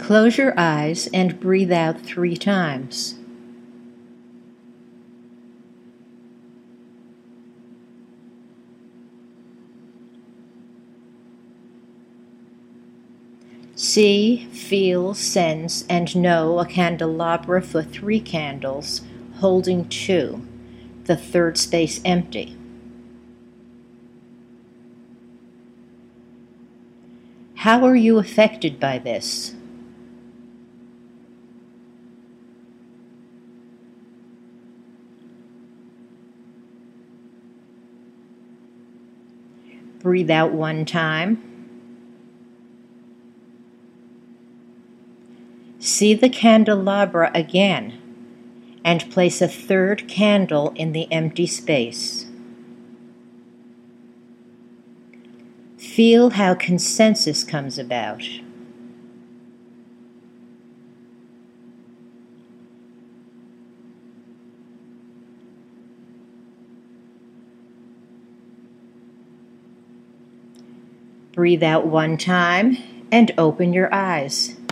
Close your eyes and breathe out 3 times. See, feel, sense, and know a candelabra for 3 candles, holding 2, the third space empty. How are you affected by this? Breathe out 1 time. See the candelabra again and place a 3rd candle in the empty space. Feel how consensus comes about. Breathe out 1 time and open your eyes.